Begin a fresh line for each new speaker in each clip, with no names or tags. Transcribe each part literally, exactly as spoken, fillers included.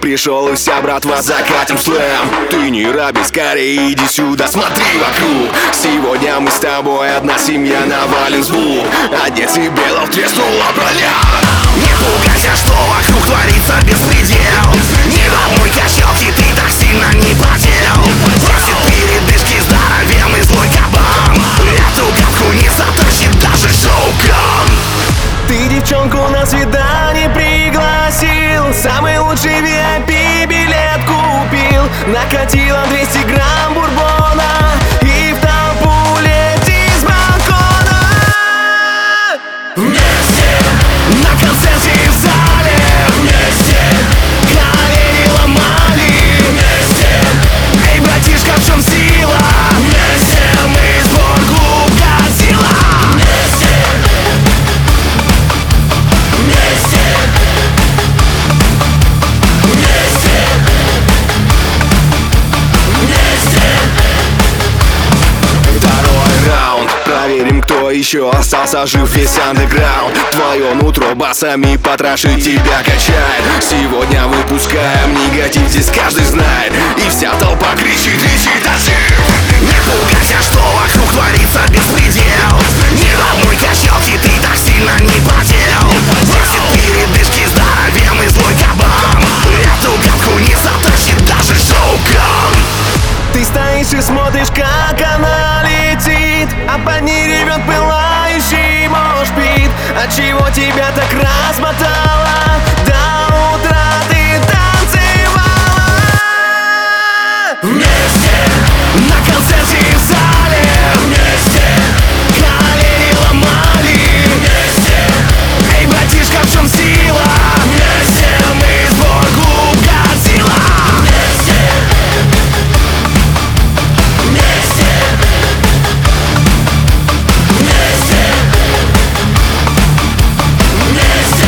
пришел, и вся братва закатим слэм. Ты не рабись, скорее иди сюда, смотри вокруг. Сегодня мы с тобой одна семья, навалим звук. Одет себе лов треснула броня. Не пугайся, что вокруг творится беспредел. Не на мой качалке ты так сильно не потел. Просит передышки здоровенный злой кабан. Эту гадку не затащит даже шоу-кан.
Ты девчонку на свидание пригласил, самый лучший ви ай пи билет купил. Накатила двести грамм бурбона и в толпу лети с балкона.
Вместе на концерте и в зале, вместе колени ломали, вместе. Эй, братишка, в чем сила? Вместе мы сбор клуб Годзилла. Вместе, вместе, вместе, вместе. Второй раунд. Проверим, кто еще остался жив, весь андеграунд. Твое нутро басами потрошит, тебя качает. Сегодня выпускаем негатив, здесь каждый знает. И вся толпа кричит, кричит ожив. Не пугайся, что вокруг творится беспредел. Не на одной качалке ты так сильно не потел. Просит передышки здоровенный злой кабан. Эту гадку не затащит даже шоу-кан.
Ты стоишь и смотришь, как она летит, а под ней ревет пылающий мошпит. Отчего тебя так размотало? До утра ты танцевала.
Вместе на концерте и в зале, вместе колени ломали, вместе. Эй, братишка, в чем сила? Вместе мы сбор клуб Годзилла. Вместе, вместе, вместе, вместе.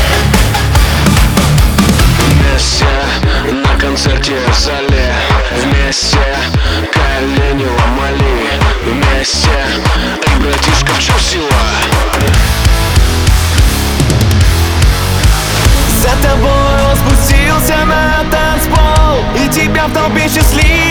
Вместе на концерте в зале, вместе колени ломали, вместе. Эй, братишка, в чем сила?
За тобой он спустился на танцпол, и тебя в толпе счастливых